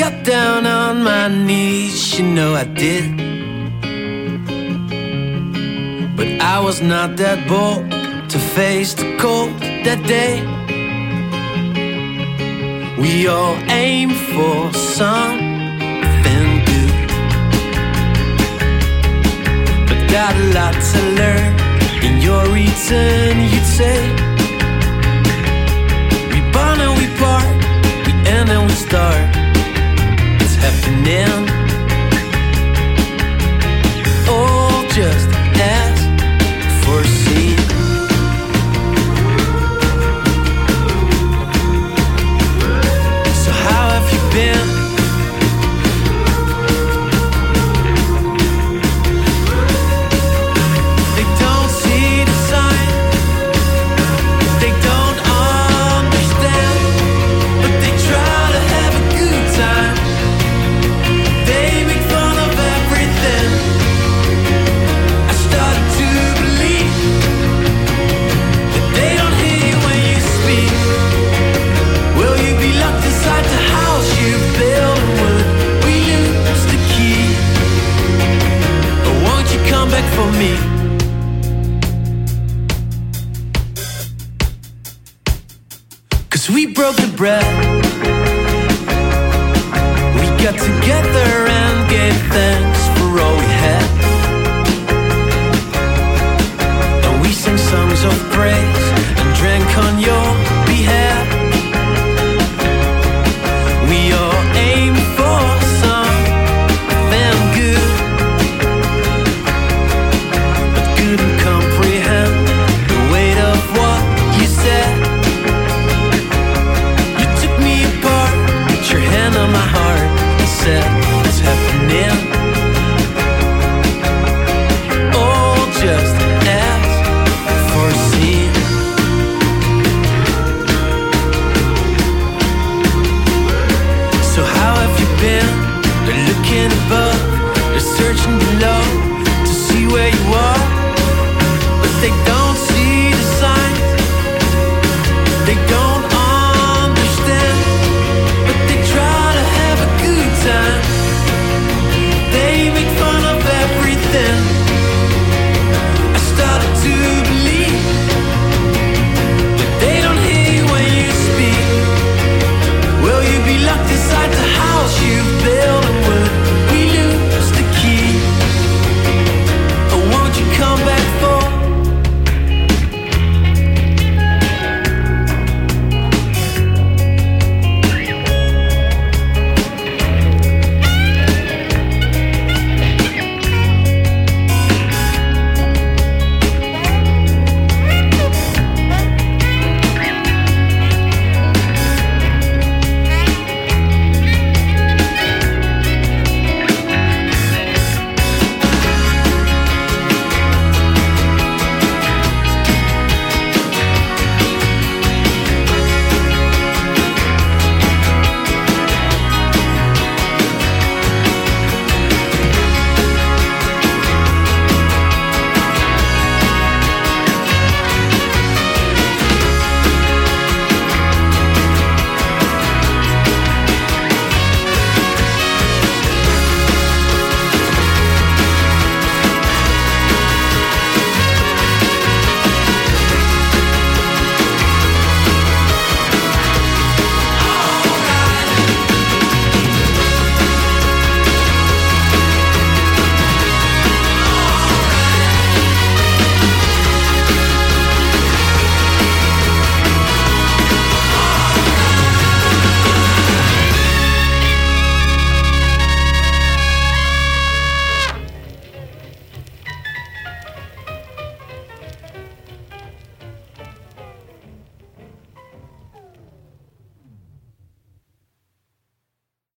got down on my knees, you know I did. But I was not that bold to face the cold that day. We all aim for something good, but got a lot to learn. In your return you'd say, we burn and we part, we end and we start. It's happening, all just as foreseen. So how have you been? They don't see the sign, they don't understand, but they try to have a good time. They make fun of everything. I started to believe that they don't hear you when you speak. Will you be locked inside the house you built, and would we lose the key? Or won't you come back for me? Cause we broke the bread, we got together and gave thanks for all we had, and we sang songs of praise and drank on your behalf. We all aim for something good, but couldn't comprehend the weight of what you said. You took me apart, put your hand on my heart and said, it's happening, all just as foreseen. So how have you been? They're looking above, they're searching below.